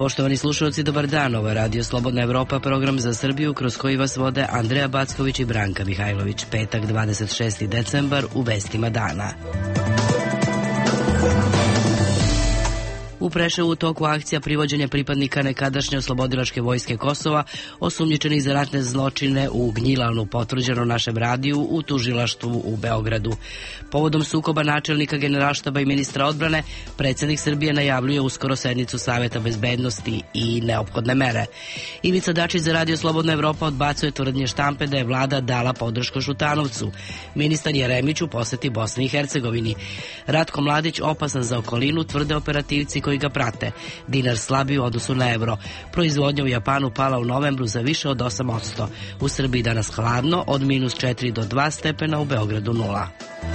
Poštovani slušalci, dobar dan. Ovo je Radio Slobodna Evropa, program za Srbiju kroz koji vas vode Andreja Backović i Branka Mihajlović. Petak, 26. decembar, u vestima dana. U Preševu u toku akcija privođenja pripadnika nekadašnje oslobodilačke vojske Kosova, osumnjičenih za ratne zločine u Gnjilanu, potvrđeno našem radiju u tužilaštvu u Beogradu. Povodom sukoba načelnika Generalštaba i ministra odbrane, predsjednik Srbije najavljuje uskoro sednicu Saveta bezbednosti i neophodne mere. Ivica Dačić za Radio Slobodna Evropa odbacuje tvrdnje štampe da je vlada dala podršku Šutanovcu. Ministar Jeremić u poseti Bosni i Hercegovini. Ratko Mladić opasan za okolinu, tvrde operativci koji ga prate. Dinar slabi u odnosu na evro. Proizvodnja u Japanu pala u novembru za više od 8%. U Srbiji danas hladno, od -4 do 2 stepena, u Beogradu 0.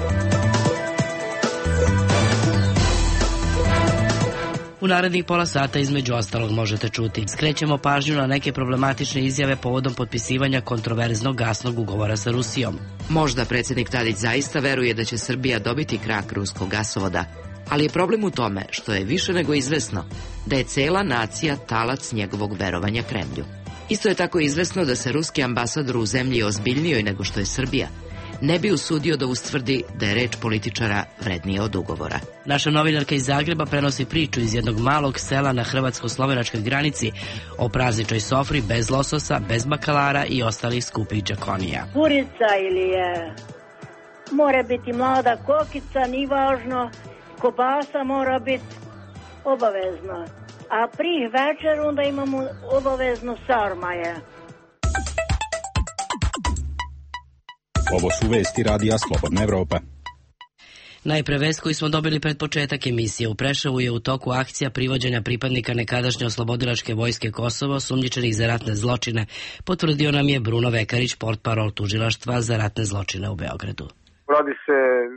U narednih pola sata između ostalog možete čuti. Skrećemo pažnju na neke problematične izjave povodom potpisivanja kontroverznog gasnog ugovora sa Rusijom. Možda predsjednik Tadić zaista veruje da će Srbija dobiti krak ruskog gasovoda, ali je problem u tome što je više nego izvesno da je cela nacija talac njegovog verovanja Kremlju. Isto je tako izvesno da se ruski ambasador u zemlji ozbiljnijoj nego što je Srbija ne bi usudio da ustvrdi da je reč političara vrednija od ugovora. Naša novinarka iz Zagreba prenosi priču iz jednog malog sela na hrvatsko-slovenačkoj granici o prazničnoj sofri bez lososa, bez bakalara i ostalih skupih džakonija. Kurica ili je, mora biti mlada kokica, nije važno, kobasa mora biti obavezno. A prije večer onda imamo obavezno sarmaje. Ovo su vesti Radija Slobodna Evropa. Najpre vest koju smo dobili pred početak emisije. U Preševu je u toku akcija privođenja pripadnika nekadašnje oslobodilačke vojske Kosova osumnjičenih za ratne zločine, potvrdio nam je Bruno Vekarić, portparol tužilaštva za ratne zločine u Beogradu. Radi se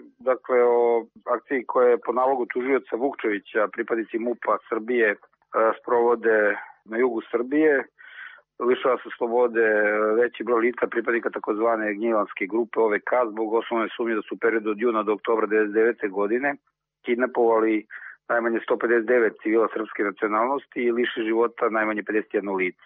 o akciji koja je po nalogu tužioca Vukčevića, pripadnici MUP-a Srbije sprovode na jugu Srbije. Lišava se slobode veći broj lica pripadnika takozvane gnjilanske grupe OVK zbog osnovne sumnje da su u periodu od juna do oktobra 1999. godine kidnapovali najmanje 159 civila srpske nacionalnosti i lišili života najmanje 51 lice.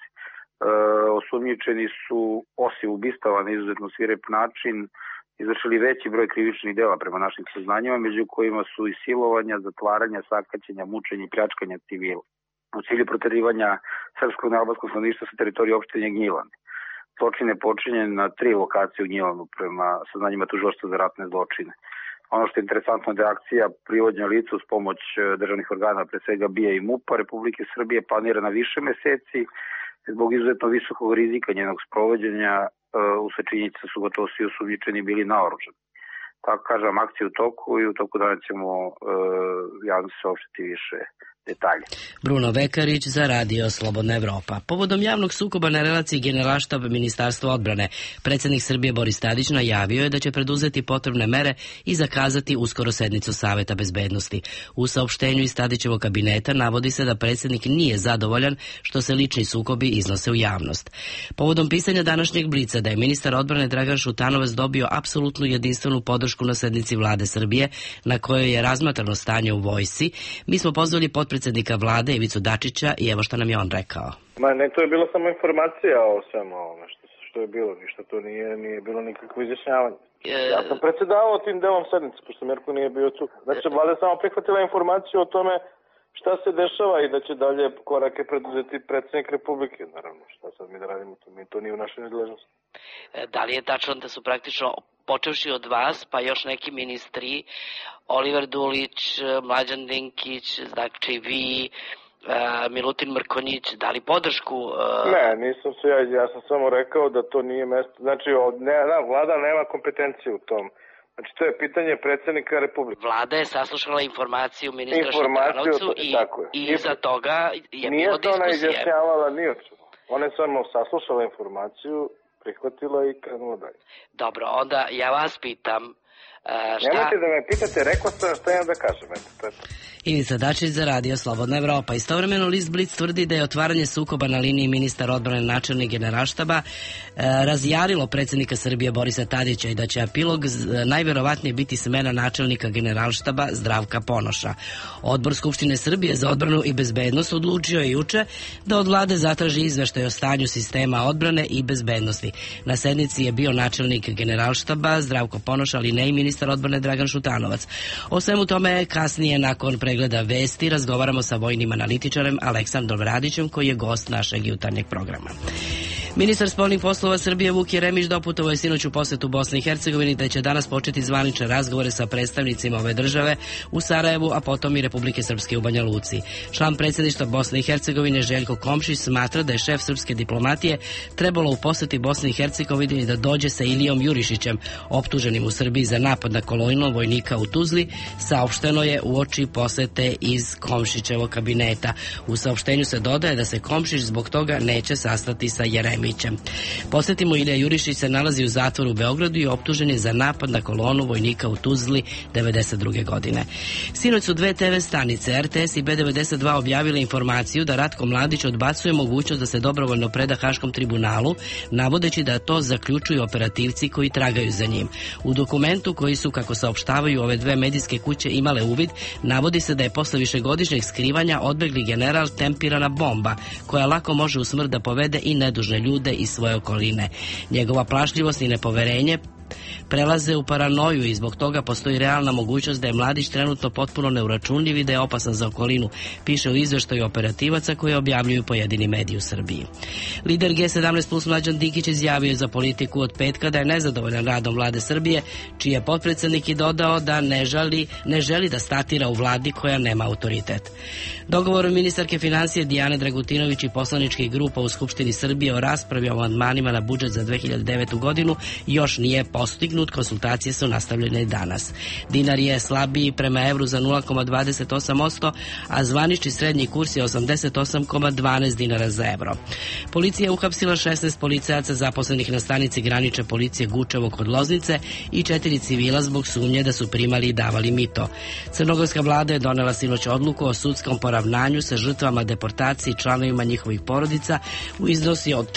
Osumnjičeni su, osim ubistava na izuzetno svirep način, izvršili veći broj krivičnih dela prema našim saznanjima, među kojima su i silovanja, zatvaranja, sakaćenja, mučenja i pljačkanja civila u cilju proterivanja srpskog nealbanskog stanovništva sa teritorije opštine Gnjilan. Zločin je počinjen na 3 lokacije u Gnjilanu prema saznanjima tužilaštva za ratne zločine. Ono što je interesantno je da akcija privođenja lica uz pomoć državnih organa, pre svega BIA i MUP-a Republike Srbije, planira na više meseci zbog izuzetno visokog rizika njenog sprovođenja, usled činjenica su gotovo svi osumnjičeni bili naoružani. Tako kažem, akcija u toku i u toku dana ćemo javno saopštiti više detalje. Bruno Vekarić za Radio Slobodna Evropa. Povodom javnog sukoba na relaciji Generalštab Ministarstva odbrane, predsjednik Srbije Boris Tadić najavio je da će preduzeti potrebne mere i zakazati uskoro sednicu Saveta bezbednosti. U saopštenju iz Tadićevog kabineta navodi se da predsjednik nije zadovoljan što se lični sukobi iznose u javnost. Povodom pisanja današnjeg blica da je ministar odbrane Dragan Šutanovac dobio apsolutnu jedinstvenu podršku na sednici vlade Srbije, na kojoj je razmatrano stanje u vojsci, mi smo pozvali potpredsjednika vlade Ivicu Dačića i evo što nam je on rekao. To je bila samo informacija o svemu ovome što je bilo, ništa to nije bilo nikakvo izjašnjavanje. Ja sam predsjedavao tim delom sednice, pošto Mirko nije bio tu. Znači, vlada je samo prihvatila informaciju o tome šta se dešava i da će dalje korake preduzeti predsjednik Republike. Naravno, šta sad mi da radimo, to nije u našoj nadležnosti. Da li je tačno da su praktično, počevši od vas, pa još neki ministri, Oliver Dulić, Mlađan Dinkić, znači vi, Milutin Mrkonjić, dali podršku? Ne, nisam se ja sam samo rekao da to nije mesto, znači vlada nema kompetencije u tom. Znači, to je pitanje predsjednika Republike. Vlada je saslušala informaciju ministra Šutanovcu i iza toga je bilo diskusije. Nije se ona izjašnjavala ni o čemu. Ona je samo saslušala informaciju, prihvatila i krenula dalje. Dobro, onda ja vas pitam, Nemojte da me pitate, rekao sam šta imam da kažem. Ivica Dačić za Radio Slobodna Evropa. Istovremeno list Blic tvrdi da je otvaranje sukoba na liniji ministar odbrane načelnik Generalštaba razjarilo predsjednika Srbije Borisa Tadića i da će epilog najverovatnije biti smena načelnika Generalštaba Zdravka Ponoša. Odbor Skupštine Srbije za odbranu i bezbednost odlučio je juče da od vlade zatraži izveštaj o stanju sistema odbrane i bezbednosti. Na sednici je bio načelnik Generalštaba Zdravko Ponoš, ali ne i ministar odbrane Dragan Šutanovac. O svemu tome kasnije nakon pregleda vesti razgovaramo sa vojnim analitičarem Aleksandrom Radićem, koji je gost našeg jutarnjeg programa. Ministar spoljnih poslova Srbije Vuk Jeremić doputovao je sinoć u posetu Bosni i Hercegovini, da će danas početi zvanične razgovore sa predstavnicima ove države u Sarajevu, a potom i Republike Srpske u Banja Luci. Član predsjedništva Bosne i Hercegovine Željko Komšić smatra da je šef srpske diplomatije trebalo u poseti Bosni i Hercegovini da dođe sa Ilijom Jurišićem, optuženim u Srbiji za napad na kolonu vojnika u Tuzli, saopšteno je uoči posete iz Komšićevog kabineta. U saopštenju se dodaje da se Komšić zbog toga neće sastati sa Jeremićem. Posjetimo, Ilija Jurišić se nalazi u zatvoru u Beogradu i optužen je za napad na kolonu vojnika u Tuzli 1992. godine. Sinoć su dve TV stanice, RTS i B92, objavile informaciju da Ratko Mladić odbacuje mogućnost da se dobrovoljno preda Haškom tribunalu, navodeći da to zaključuju operativci koji tragaju za njim. U dokumentu, koji su, kako saopštavaju ove dve medijske kuće, imale uvid, navodi se da je posle višegodišnjeg skrivanja odbegli general tempirana bomba, koja lako može u smrt da povede i nedužne ljude iz svoje okoline. Njegova plašljivost i nepoverenje prelaze u paranoju i zbog toga postoji realna mogućnost da je Mladić trenutno potpuno neuračunljiv i da je opasan za okolinu, piše u izveštaju operativaca koje objavljuju pojedini mediji u Srbiji. Lider G17 plus Mlađan Dinkić izjavio je za Politiku od petka da je nezadovoljan radom vlade Srbije, čiji je potpredsednik i dodao da ne želi da statira u vladi koja nema autoritet. Dogovorom ministarke financije Dijane Dragutinović i poslaničkih grupa u Skupštini Srbije o raspravi o amandmanima na budžet za 2009. godinu još nije postignut, konsultacije su nastavljene i danas. Dinar je slabiji prema evru za 0,28%, a zvanični srednji kurs je 88,12 dinara za evro. Policija je uhapsila 16 policajaca zaposlenih na stanici granične policije Gučevo kod Loznice i 4 civila zbog sumnje da su primali i davali mito. Crnogorska vlada je donela sinoć odluku o sudskom poravnanju sa žrtvama deportacije i članovima njihovih porodica u iznosi od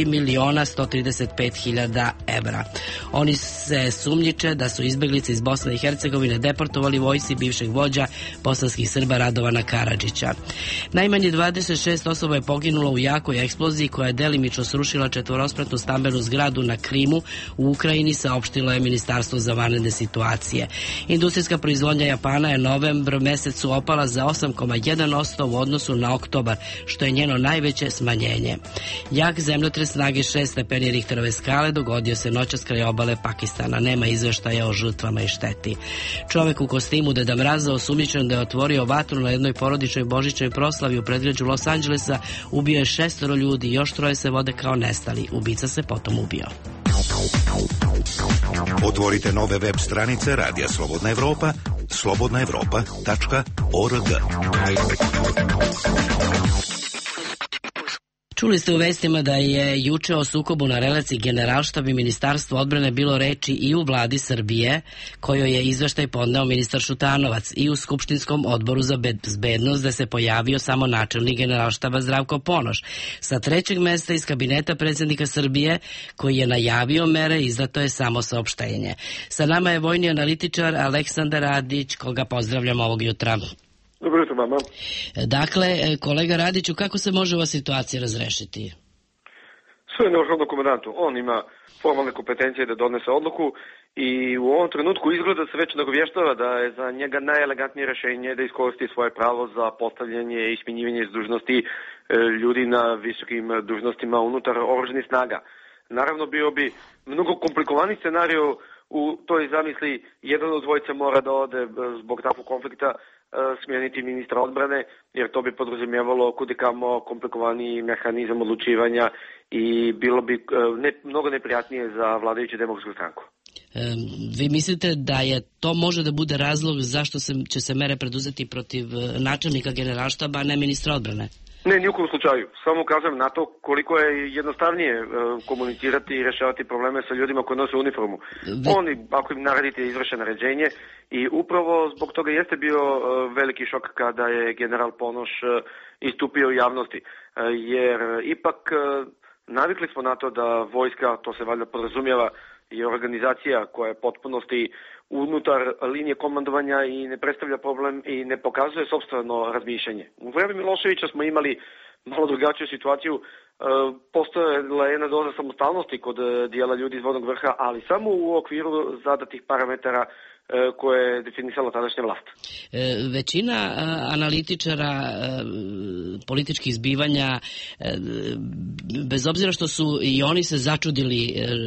4.135.000 evra. Oni se sumnjiče da su izbeglice iz Bosne i Hercegovine deportovali vojsci bivšeg vođa bosanskih Srba Radovana Karadžića. Najmanje 26 osoba je poginulo u jakoj eksploziji koja je delimično srušila četvorospratnu stambenu zgradu na Krimu u Ukrajini, saopštilo je Ministarstvo za vanredne situacije. Industrijska proizvodnja Japana je novembru mesecu opala za 8,1% u odnosu na oktobar, što je njeno najveće smanjenje. Jak zemljotres snage 6 stepeni Richterove skale dogodio se noćas kraj obale Pakistana. Nema izveštaja o žrtvama i šteti. Čovek u kostimu Deda Mraza osumnjičen da je otvorio vatru na jednoj porodičnoj božićnoj proslavi u predgrađu Los Angelesa ubio je 6 ljudi, još 3 se vode kao nestali. Ubica se potom ubio. Otvorite nove web stranice Radija Slobodna Evropa, slobodnaevropa.org. Čuli ste u vestima da je juče o sukobu na relaciji Generalštab i Ministarstvo odbrane bilo reči i u vladi Srbije, kojoj je izveštaj podneo ministar Šutanovac, i u Skupštinskom odboru za bezbednost, da se pojavio samo načelnik Generalštaba Zdravko Ponoš. Sa trećeg mesta iz kabineta predsjednika Srbije, koji je najavio mere, izdato je samo saopštenje. Sa nama je vojni analitičar Aleksandar Radić, koga pozdravljam ovog jutra. Dobro jutro vama. Dakle, kolega Radiću, kako se može ova situacija razrešiti? Sve je neošlo komandantu. On ima formalne kompetencije da donese odluku i u ovom trenutku izgleda se već nagovještava da je za njega najelegantnije rješenje da iskoristi svoje pravo za postavljanje i smjenjivanje iz dužnosti ljudi na visokim dužnostima unutar oružanih snaga. Naravno, bio bi mnogo komplikovaniji scenarij u toj zamisli. Jedan od dvojice mora da ode zbog takvog konflikta, smijeniti ministra odbrane, jer to bi podrazumijevalo kudikamo komplikovaniji mehanizam odlučivanja i bilo bi mnogo neprijatnije za vladajuću demokratsku stranku. Vi mislite da je to može da bude razlog zašto će se mere preduzeti protiv načelnika Generalštaba, a ne ministra odbrane? Ne, nijukom slučaju. Samo ukazujem na to koliko je jednostavnije komunicirati i rešavati probleme sa ljudima koji nose uniformu. Oni, ako im naradite, izvrše naređenje i upravo zbog toga jeste bio veliki šok kada je general Ponoš istupio u javnosti. Jer ipak navikli smo na to da vojska, to se valjda podrazumijeva, je organizacija koja je potpunosti unutar linije komandovanja i ne predstavlja problem i ne pokazuje sopstveno razmišljanje. U vreme Miloševića smo imali malo drugačiju situaciju, postojala jedna doza samostalnosti kod dijela ljudi iz vodnog vrha, ali samo u okviru zadatih parametara koje je definisala tadašnja vlast. Većina analitičara političkih zbivanja, bez obzira što su i oni se začudili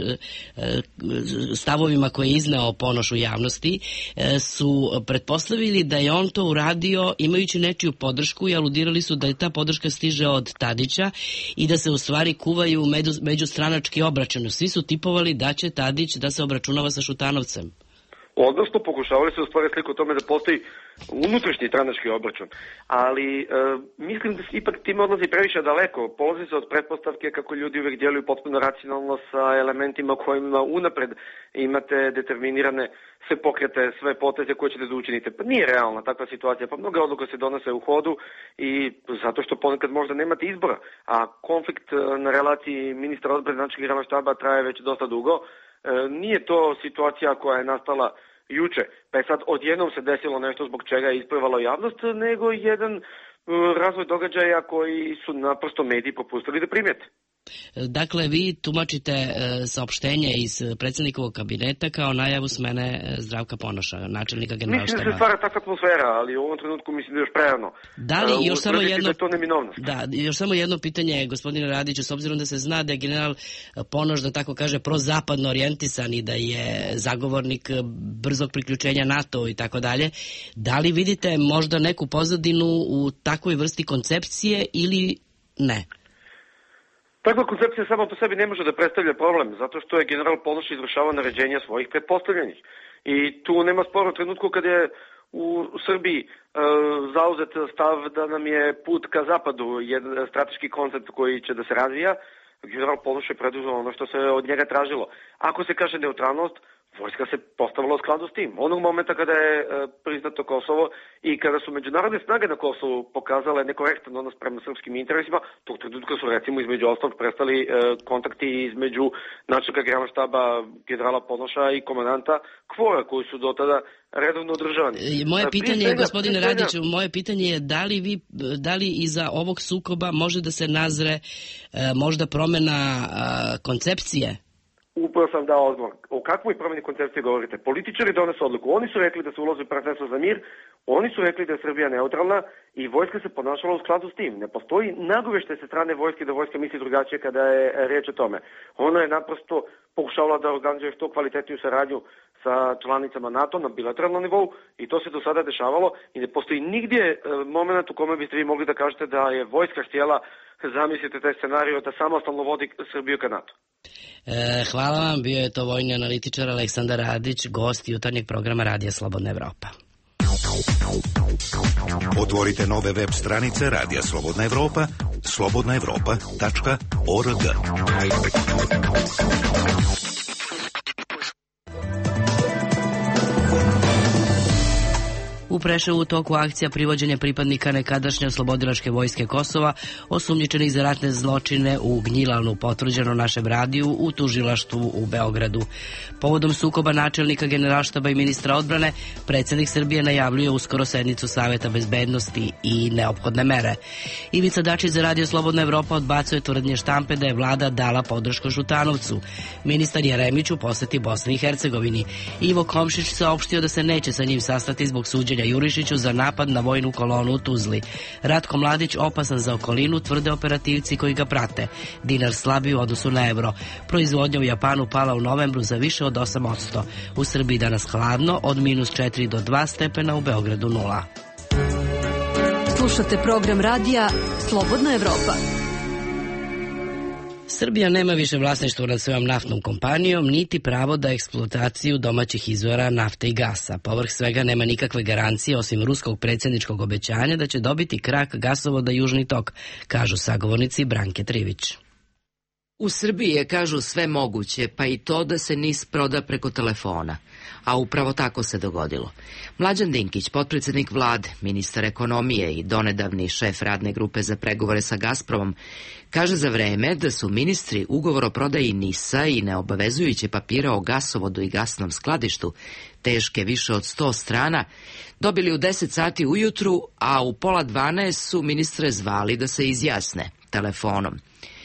stavovima koje je izneo Ponoš u javnosti, su pretpostavili da je on to uradio imajući nečiju podršku i aludirali su da je ta podrška stiže od Tadića i da se u stvari kuvaju međustranački obračun. Svi su tipovali da će Tadić da se obračunava sa Šutanovcem. Odnosno, pokušavali su stvari sliku o tome da postoji unutrašnji stranački obračun. Ali mislim da se ipak time odlazi previše daleko. Polazi se od pretpostavke kako ljudi uvek djeluju potpuno racionalno sa elementima kojima unapred imate determinirane sve pokrete, sve poteze koje ćete da učinite. Pa nije realna takva situacija, pa mnoge odluke se donose u hodu i zato što ponekad možda nemate izbora. A konflikt na relaciji ministra odbrane načelnika generalnog štaba traje već dosta dugo. Nije to situacija koja je nastala juče, pa je sad odjednom se desilo nešto zbog čega je isplivalo javnost, nego jedan razvoj događaja koji su naprosto mediji propustili da primijete. Dakle, vi tumačite saopštenje iz predsjednikovog kabineta kao najavu smene Zdravka Ponoša, načelnika generalštaba. Mislim da se stvara takva atmosfera, ali u ovom trenutku mislim da je još prerano. Da li još samo jedno... Da to neminovnost. Da, još samo jedno pitanje, gospodine Radiću, s obzirom da se zna da je general Ponoš, da tako kaže, prozapadno orijentisan i da je zagovornik brzog priključenja NATO i tako dalje, da li vidite možda neku pozadinu u takvoj vrsti koncepcije ili ne? Takva koncepcija sama po sebi ne može da predstavlja problem, zato što je general Ponoš izvršavao naređenja svojih pretpostavljenih. I tu nema spora u trenutku kada je u Srbiji zauzet stav da nam je put ka zapadu jedan strateški koncept koji će da se razvija. General Ponoš je preduzeo ono što se od njega tražilo. Ako se kaže neutralnost, vojska se postavila u skladu s tim. Onog momenta kada je priznato Kosovo i kada su međunarodne snage na Kosovu pokazale nekorektan odnos prema srpskim interesima, tog trenutka su recimo između ostalog prestali kontakti između načelnika generalnog štaba generala Ponoša i komandanta KFOR-a koji su do tada redovno održavani. Moje pitanje je, gospodine Radiću, moje pitanje je da li iza ovog sukoba može da se nazre možda promena koncepcije? Upravo sam dao odgovor. O kakvoj promjeni koncepcije govorite? Političari donose odluku. Oni su rekli da se ulazi u partnerstvo za mir, oni su rekli da je Srbija neutralna i vojska se ponašala u skladu s tim. Ne postoji nagoveštaj sa strane vojske da vojska misli drugačije kada je riječ o tome. Ona je naprosto pokušavala da organizuje što kvalitetniju saradnju sa članicama NATO na bilateralnom nivou i to se do sada dešavalo i ne postoji nigdje moment u kome biste vi mogli da kažete da je vojska htjela, zamislite taj scenario, da samostalno vodi Srbiju ka NATO. Hvala vam, bio je to vojni analitičar Aleksandar Radić, gost jutarnjeg programa Radija Slobodna Evropa. Otvorite nove web stranice Radija Slobodna Evropa, slobodnaevropa.org. U Preševu u toku akcija privođenja pripadnika nekadašnje oslobodilačke vojske Kosova, osumnjičenih za ratne zločine u Gnjilalnu, potvrđeno našem radiju u tužilaštvu u Beogradu. Povodom sukoba načelnika generalštaba i ministra odbrane, predsjednik Srbije najavljuje uskoro sednicu Saveta bezbednosti i neophodne mere. Ivica Dačić za Radio Slobodna Evropa odbacuje tvrdnje štampe da je vlada dala podršku Šutanovcu. Ministar Jeremić u poseti Bosni i Hercegovini. Ivo Komšić saopštio da se neće sa njim sastati zbog suđenja Jurišiću za napad na vojnu kolonu u Tuzli. Ratko Mladić opasan za okolinu, tvrde operativci koji ga prate. Dinar slabi u odnosu na evro. Proizvodnja u Japanu pala u novembru za više od 8%. U Srbiji danas hladno, od -4 do 2 stepena, u Beogradu 0. Slušate program radija Slobodna Evropa. Srbija nema više vlasništvo nad svojom naftnom kompanijom, niti pravo da eksploataciju domaćih izvora nafte i gasa. Povrh svega nema nikakve garancije osim ruskog predsjedničkog obećanja da će dobiti krak gasovoda Južni tok, kažu sagovornici Branke Trivić. U Srbiji je, kažu, sve moguće, pa i to da se NIS proda preko telefona. A upravo tako se dogodilo. Mlađan Dinkić, potpredsjednik vlade, ministar ekonomije i donedavni šef radne grupe za pregovore sa Gazpromom, kaže za vreme da su ministri ugovor o prodaji NIS-a i neobavezujuće papira o gasovodu i gasnom skladištu, teške više od 100 strana, dobili u 10 sati ujutru, a u 11:30 su ministre zvali da se izjasne telefonom.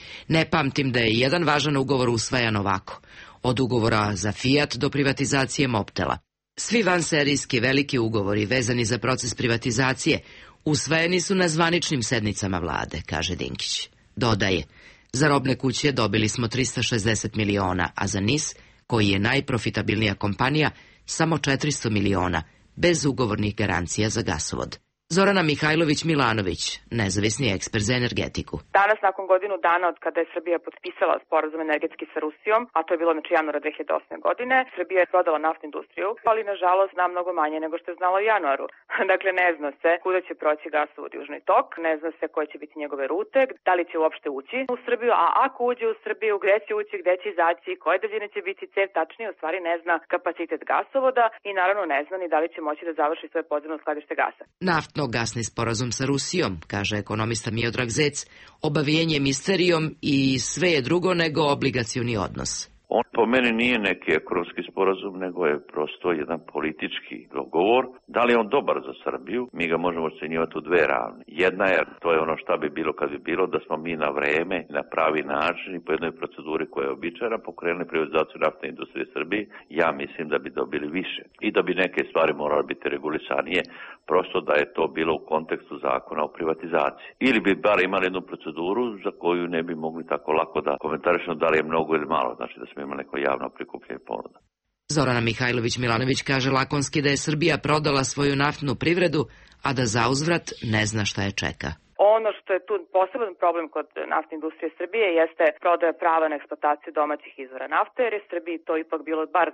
Ne pamtim da je jedan važan ugovor usvajan ovako, od ugovora za Fiat do privatizacije Mobtela. Svi vanserijski veliki ugovori vezani za proces privatizacije usvojeni su na zvaničnim sednicama vlade, kaže Dinkić. Dodaje, za robne kuće dobili smo 360 miliona, a za NIS, koji je najprofitabilnija kompanija, samo 400 miliona, bez ugovornih garancija za gasovod. Zorana Mihajlović-Milanović, nezavisni ekspert za energetiku. Danas, nakon godinu dana od kada je Srbija potpisala sporazum energetski sa Rusijom, a to je bilo januara 2008. godine, Srbija je prodala naftnu industriju, ali nažalost zna mnogo manje nego što je znala u januaru. Dakle, ne zna se kuda će proći gasovod Južni tok, ne zna se koje će biti njegove rute, da li će uopšte ući u Srbiju, a ako uđe u Srbiju, gde će ući, gde će izaći, koje daljine će biti cev, tačnije u stvari ne zna kapacitet gasovoda i naravno ne zna ni da li će moći da završi svoje podzemno skladište gasa. Gasni sporazum sa Rusijom, kaže ekonomista Miodrag Zec, obavijen je misterijom i sve je drugo nego obligacioni odnos. On po meni nije neki ekonomski sporazum, nego je prosto jedan politički dogovor. Da li je on dobar za Srbiju? Mi ga možemo ocenjivati u dve ravni. Jedna je, to je ono šta bi bilo kad bi bilo, da smo mi na vreme, na pravi način i po jednoj proceduri koja je običajna pokrenuli privatizaciju naftne industrije Srbije. Ja mislim da bi dobili više i da bi neke stvari morale biti regulisanije, prosto da je to bilo u kontekstu zakona o privatizaciji. Ili bi bar imali jednu proceduru za koju ne bi mogli tako lako da komentarišemo da li je mnogo ili malo, znači da smo imali neko javno prikupljanje ponuda. Zorana Mihajlović-Milanović kaže lakonski da je Srbija prodala svoju naftnu privredu, a da zauzvrat ne zna šta je čeka. Ono što je tu poseban problem kod naftne industrije Srbije jeste prodaja prava na eksploataciju domaćih izvora nafte, jer je Srbiji to ipak bilo bar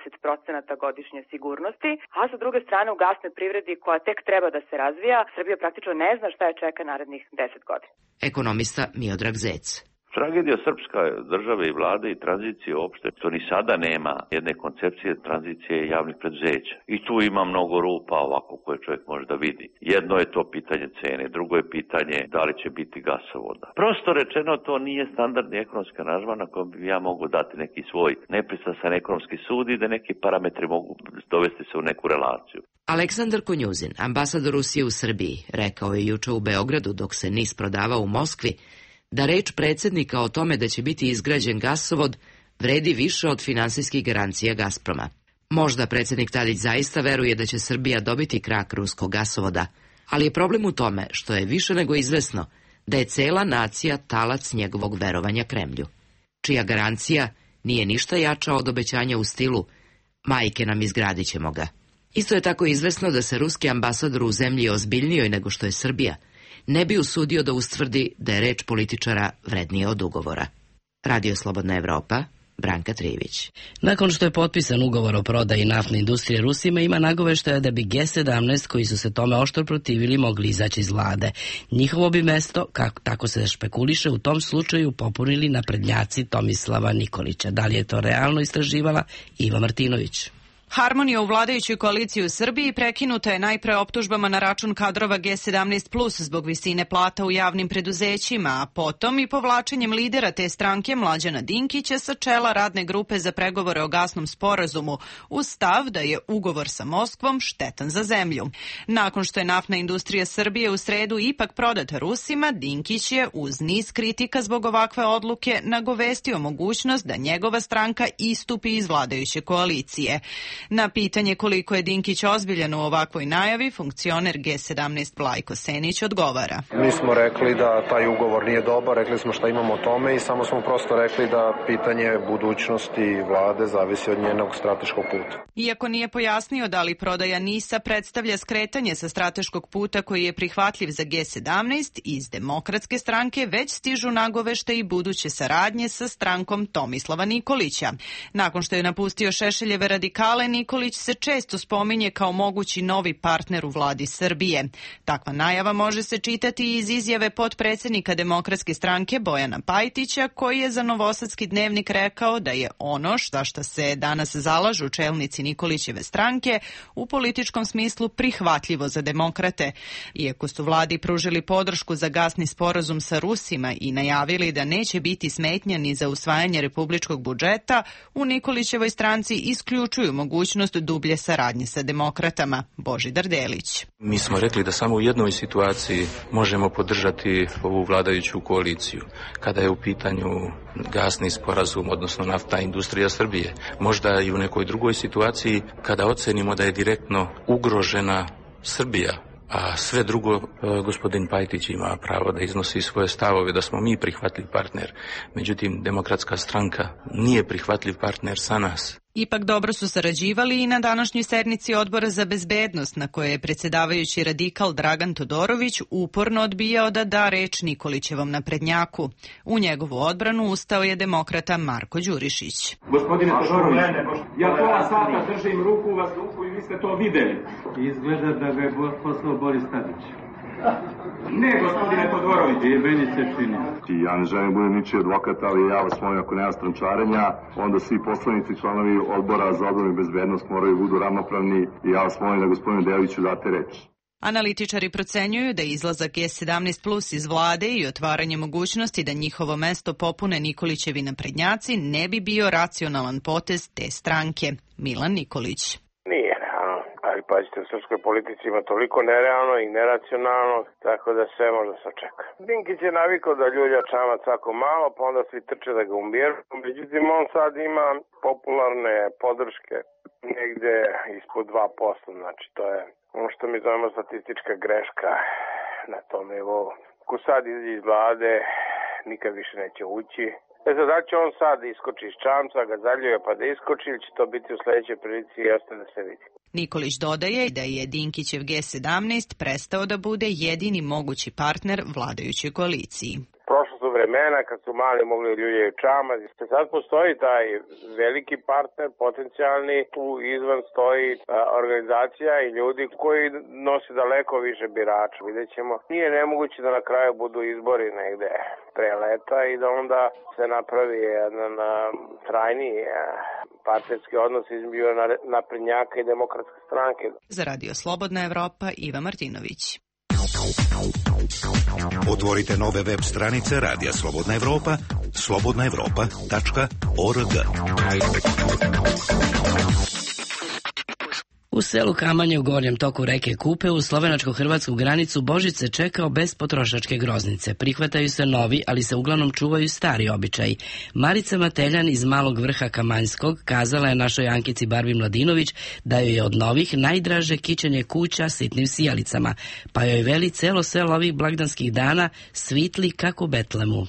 20% godišnje sigurnosti, a sa druge strane u gasnoj privredi koja tek treba da se razvija, Srbija praktično ne zna šta je čeka narednih 10 godina. Ekonomista Miodrag Zec. Tragedija srpska države i vlade i tranzicije uopšte, to ni sada nema jedne koncepcije tranzicije javnih preduzeća. I tu ima mnogo rupa ovako koje čovjek može da vidi. Jedno je to pitanje cene, drugo je pitanje da li će biti gasovoda. Prosto rečeno, to nije standardni ekonomski aranžman na kojem bi ja mogu dati neki svoj nepristrasan ekonomski sud i da neki parametri mogu dovesti se u neku relaciju. Aleksandar Konjuzin, ambasador Rusije u Srbiji, rekao je juče u Beogradu dok se NIS prodavao u Moskvi, da reč predsjednika o tome da će biti izgrađen gasovod vredi više od finansijskih garancija Gazproma. Možda predsjednik Tadić zaista veruje da će Srbija dobiti krak ruskog gasovoda, ali je problem u tome što je više nego izvesno da je cela nacija talac njegovog verovanja Kremlju, čija garancija nije ništa jača od obećanja u stilu majke nam izgradit ćemo ga. Isto je tako izvesno da se ruski ambasador u zemlji ozbiljnijoj nego što je Srbija ne bi usudio da ustvrdi da je reč političara vrednija od ugovora. Radio Slobodna Evropa, Branka Trivić. Nakon što je potpisan ugovor o prodaji naftne industrije Rusima, ima nagoveštaja da bi G17, koji su se tome oštro protivili, mogli izaći iz vlade. Njihovo bi mesto, tako se špekuliše, u tom slučaju popunili naprednjaci Tomislava Nikolića. Da li je to realno, istraživala Iva Martinović. Harmonija u vladajućoj koaliciji u Srbiji prekinuta je najpre optužbama na račun kadrova G17+ zbog visine plata u javnim preduzećima, a potom i povlačenjem lidera te stranke Mlađana Dinkića sa čela radne grupe za pregovore o gasnom sporazumu uz stav da je ugovor sa Moskvom štetan za zemlju. Nakon što je naftna industrija Srbije u sredu ipak prodata Rusima, Dinkić je uz niz kritika zbog ovakve odluke nagovestio mogućnost da njegova stranka istupi iz vladajuće koalicije. Na pitanje koliko je Dinkić ozbiljan u ovakvoj najavi, funkcioner G17 Vlajko Senić odgovara. Mi smo rekli da taj ugovor nije dobar, rekli smo šta imamo o tome i samo smo prosto rekli da pitanje budućnosti vlade zavisi od njenog strateškog puta. Iako nije pojasnio da li prodaja NIS-a predstavlja skretanje sa strateškog puta koji je prihvatljiv za G17, iz Demokratske stranke već stižu nagovešte i buduće saradnje sa strankom Tomislava Nikolića. Nakon što je napustio Šešeljeve radikale, Nikolić se često spominje kao mogući novi partner u vladi Srbije. Takva najava može se čitati iz izjave potpredsjednika Demokratske stranke Bojana Pajtića, koji je za Novosadski dnevnik rekao da je ono za što se danas zalažu čelnici Nikolićeve stranke u političkom smislu prihvatljivo za demokrate. Iako su vladi pružili podršku za gasni sporazum sa Rusima i najavili da neće biti smetnja ni za usvajanje republičkog budžeta, u Nikolićevoj stranci isključuju mogućnost dublje saradnje sa demokratama. Božidar Delić. Mi smo rekli da samo u jednoj situaciji možemo podržati ovu vladajuću koaliciju, kada je u pitanju gasni sporazum, odnosno naftna industrija Srbije. Možda i u nekoj drugoj situaciji kada ocenimo da je direktno ugrožena Srbija, a sve drugo gospodin Pajtić ima pravo da iznosi svoje stavove, da smo mi prihvatljiv partner. Međutim, Demokratska stranka nije prihvatljiv partner sa nas. Ipak dobro su sarađivali i na današnjoj sednici Odbora za bezbednost, na kojoj je predsjedavajući radikal Dragan Todorović uporno odbijao da da reč Nikolićevom naprednjaku. U njegovu odbranu ustao je demokrata Marko Đurišić. Gospodine Todorović, ja pola sata držim ruku u vazduhu i vi ste to vidjeli. Izgleda da ga je poslao Boris Tadić. Ne, gospodine Todorović, meni se čini. Ja ne želim budem ničiji advokat, ali ja vas molim, ako nema strančarenja, onda svi poslanici, članovi Odbora za odbranu i bezbednost moraju budu ravnopravni i ja vas molim da gospodinu Deliću date reč. Analitičari procenjuju da izlazak G17 plus iz vlade i otvaranje mogućnosti da njihovo mesto popune Nikolićevi naprednjaci ne bi bio racionalan potez te stranke. Milan Nikolić. Nije realno, ali pazite, u srpskoj politici ima toliko nerealno i neracionalno, tako da sve možda se očeka. Dinkić je navikao da ljulja čamac svako malo, pa onda svi trče da ga umiru. Međutim, on sad ima popularne podrške negde ispod 2%, znači to je ono što mi zovemo statistička greška na tom nivou. Ko sad izađe iz vlade, nikad više neće ući. Sad da će on sad iskoči iz čamca, ga zaljuje pa da iskoči, ili će to biti u sledećoj prilici i ostaje da se vidi. Nikolić dodaje da je Dinkićev G17 prestao da bude jedini mogući partner vladajućoj koaliciji. Prošlo su vremena kad su mali mogli ljuljaju čamac. Sad postoji taj veliki partner, potencijalni, tu izvan stoji organizacija i ljudi koji nose daleko više birača. Vidjet ćemo. Nije nemoguće da na kraju budu izbori negde pre leta i da onda se napravi jedan trajni partnerski odnos između naprednjaka i Demokratske stranke. Za Radio Slobodna Evropa, Iva Martinović. Otvorite nove web stranice Radija Slobodna Evropa, slobodnaevropa.org. U selu Kamanje u gornjem toku reke Kupe uz slovenačko-hrvatsku granicu Božić se čekao bez potrošačke groznice. Prihvataju se novi, ali se uglavnom čuvaju stari običaji. Marica Mateljan iz Malog Vrha Kamanjskog kazala je našoj Ankici Barbi Mladinović da joj je od novih najdraže kićenje kuća sitnim sijalicama, pa joj veli celo selo ovih blagdanskih dana svitli kako u Betlemu.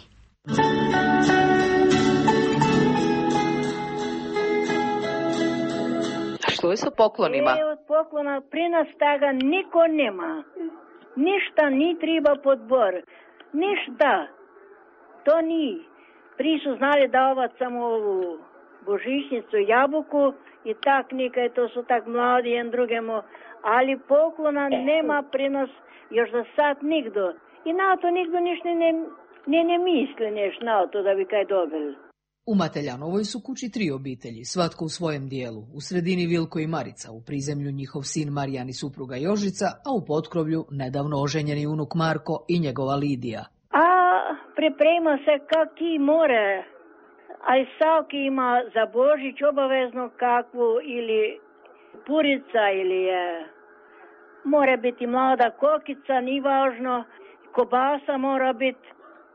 Što je sa poklonima? Od poklona pri nas taga niko nema. Ništa ni treba podbor. Ništa. To ni. Pri su znali davati samo ovu božićnicu, jabuku i tak nikaj, to su tak mladi jedan drugemu. Ali poklona nema pri nas još za sad nigdo. I na to nigdo ništa ne misli na to da bi kaj dobili. U Mataljanovoj su kući 3 obitelji, svatko u svojem dijelu. U sredini Vilko i Marica, u prizemlju njihov sin Marijan i supruga Jožica, a u potkrovlju nedavno oženjeni unuk Marko i njegova Lidija. A priprema se kaki more, ali svaki ima za Božić obavezno kakvu ili purica ili mora biti mlada kokica, ni važno, kobasa mora biti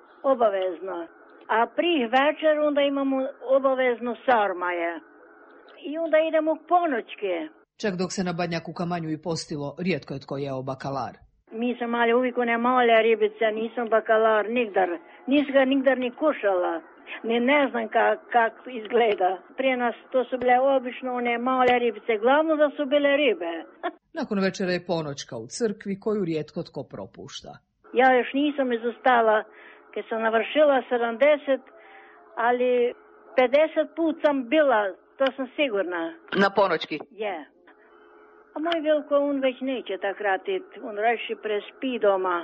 obavezno. A prih večer onda imamo obavezno sarmaje. I onda idemo u ponoćke. Čak dok se na Badnjaku Kamanju i postilo, rijetko je tko jeo bakalar. Mi sam mali uvijek one male ribice, nisam bakalar nigdar. Nisam ga nigdar ni kušala. Ne znam kako izgleda. Prije nas to su bile obično one male ribice, glavno da su bile ribe. Nakon večera je ponoćka u crkvi koju rijetko tko propušta. Ja još nisam izostala, kad sam navršila 70, ali 50 put sam bila, to sam sigurna. Na ponoćki? Je. A moj Vilko, on već neće tak ratit, on raši prespi doma.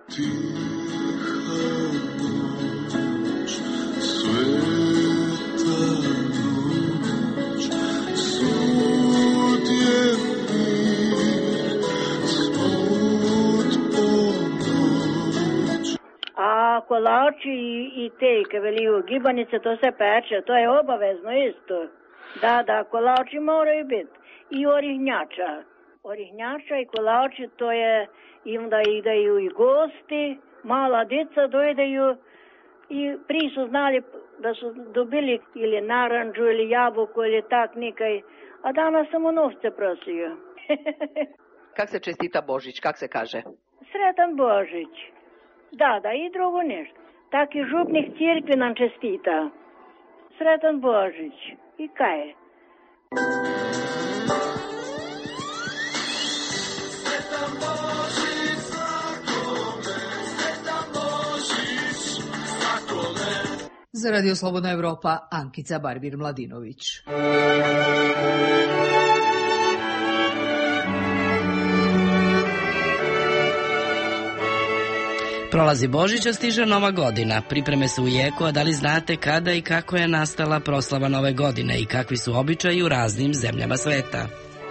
A kolači i te, kad veliju gibanice, to se peče, to je obavezno isto. Da, kolači moraju biti. I orihnjača. Orihnjača i kolači, to je, i onda ideju i gosti, mala djeca dojedeju i prije su znali da su dobili ili naranđu ili jabuku ili tak nekaj, a danas samo novce prosiju. Kak se čestita Božić, kak se kaže? Sretan Božić. Da, i drugo nešto. Tak i župnik cirkvi nam čestita. Sretan Božić. I kaj je? Sretan Božić svakome, sretan Božić svakome. Za Radio Slobodna Evropa, Ankica Barbir-Mladinović. Prolazi Božić, a stiže Nova godina. Pripreme su u jeku, a da li znate kada i kako je nastala proslava Nove godine i kakvi su običaji u raznim zemljama sveta?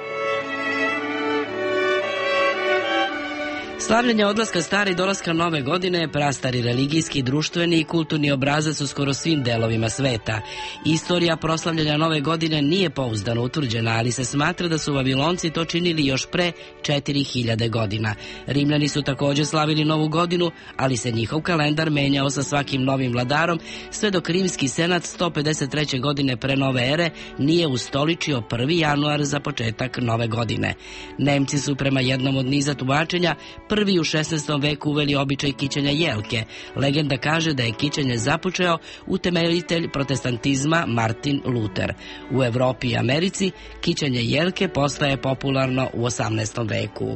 Slavljenje odlaska stare i dolaska Nove godine je prastari religijski, društveni i kulturni obrazac u skoro svim delovima sveta. Istorija proslavljanja Nove godine nije pouzdano utvrđena, ali se smatra da su Vavilonci to činili još pre 4000 godina. Rimljani su također slavili Novu godinu, ali se njihov kalendar menjao sa svakim novim vladarom, sve dok rimski senat 153. godine pre nove ere nije ustoličio 1. januar za početak Nove godine. Nemci su prema jednom od niza tumačenja prvi u 16. veku uveli običaj kićenja jelke. Legenda kaže da je kićenje započeo utemeljitelj protestantizma Martin Luther. U Evropi i Americi kićenje jelke postaje popularno u 18. veku.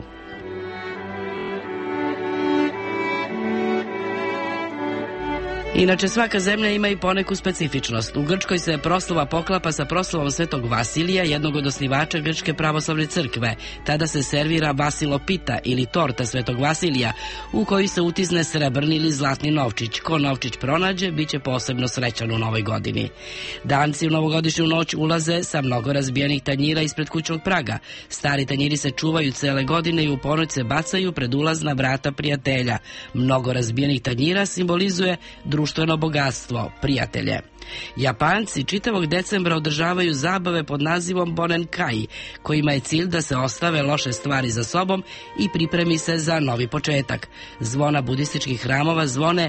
Inače, svaka zemlja ima i poneku specifičnost. U Grčkoj se proslava poklapa sa proslavom Svetog Vasilija, jednog od osnivača Grčke pravoslavne crkve. Tada se servira vasilopita ili torta Svetog Vasilija, u kojoj se utisne srebrni ili zlatni novčić. Ko novčić pronađe, bit će posebno srećan u Novoj godini. Danci u novogodišnju noć ulaze sa mnogo razbijenih tanjira ispred kućnog praga. Stari tanjiri se čuvaju cele godine i u ponoć se bacaju pred ulazna vrata prijatelja. Mnogo razbijenih tanjira simbolizuje društveno bogatstvo, prijatelje. Japanci čitavog decembra održavaju zabave pod nazivom Bonenkai, kojima je cilj da se ostave loše stvari za sobom i pripremi se za novi početak. Zvona budističkih hramova zvone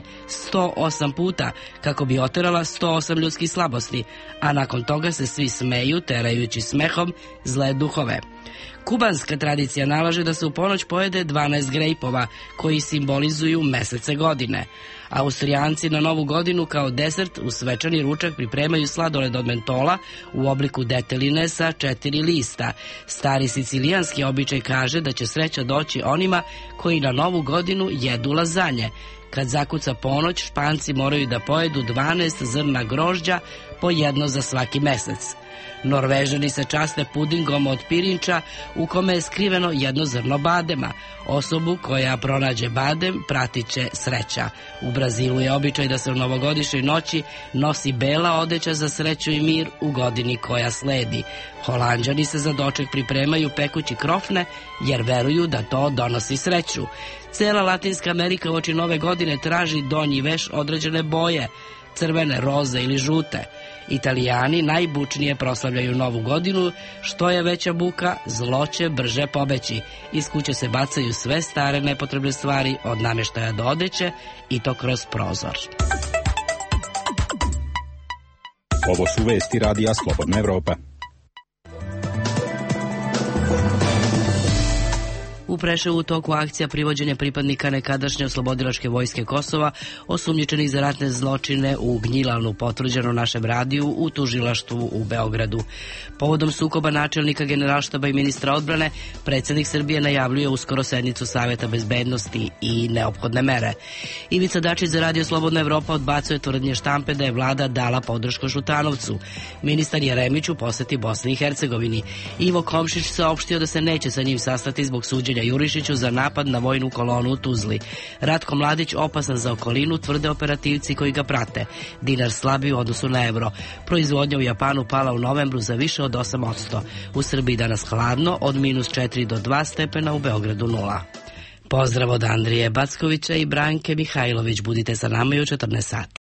108 puta, kako bi oterala 108 ljudskih slabosti, a nakon toga se svi smeju, terajući smehom zle duhove. Kubanska tradicija nalaže da se u ponoć pojede 12 grejpova, koji simbolizuju mesece godine. Austrijanci na Novu godinu kao desert u svečani ručak pripremaju sladoled od mentola u obliku deteline sa 4 lista. Stari sicilijanski običaj kaže da će sreća doći onima koji na Novu godinu jedu lazanje. Kad zakuca ponoć, Španci moraju da pojedu 12 zrna grožđa, po jedno za svaki mesec. Norvežani se časte pudingom od pirinča u kome je skriveno jedno zrno badema. Osobu koja pronađe badem pratit će sreća. U Brazilu je običaj da se u novogodišnjoj noći nosi bela odeća za sreću i mir u godini koja sledi. Holanđani se za doček pripremaju pekući krofne jer veruju da to donosi sreću. Cela Latinska Amerika uoči Nove godine traži donji veš određene boje, crvene, roze ili žute. Italijani najbučnije proslavljaju Novu godinu, što je veća buka, zlo će brže pobeći. Iz kuće se bacaju sve stare nepotrebne stvari, od namještaja do odeće, i to kroz prozor. Ovo su vesti Radija Slobodna Evropa. U Preševu u toku akcija privođenja pripadnika nekadašnje oslobodilačke vojske Kosova, osumnjičenih za ratne zločine u Gnjilalnu, potvrđeno našem radiju u tužilaštvu u Beogradu. Povodom sukoba načelnika Generalštaba i ministra odbrane, predsjednik Srbije najavljuje uskoro sednicu Saveta bezbednosti i neophodne mere. Ivica Dačić za Radio Slobodna Evropa odbacuje tvrdnje štampe da je vlada dala podršku Šutanovcu. Ministar Jeremić u poseti Bosni i Hercegovini. Ivo Komšić saopštio da se neće sa njim sastati zbog suđenja Jurišiću za napad na vojnu kolonu u Tuzli. Ratko Mladić opasan za okolinu, tvrde operativci koji ga prate. Dinar slabi u odnosu na evro. Proizvodnja u Japanu pala u novembru za više od 8%. U Srbiji danas hladno, od -4 do 2 stepena, u Beogradu 0. Pozdrav od Andrije Backovića i Branke Mihajlović. Budite sa nama i u 14 sati.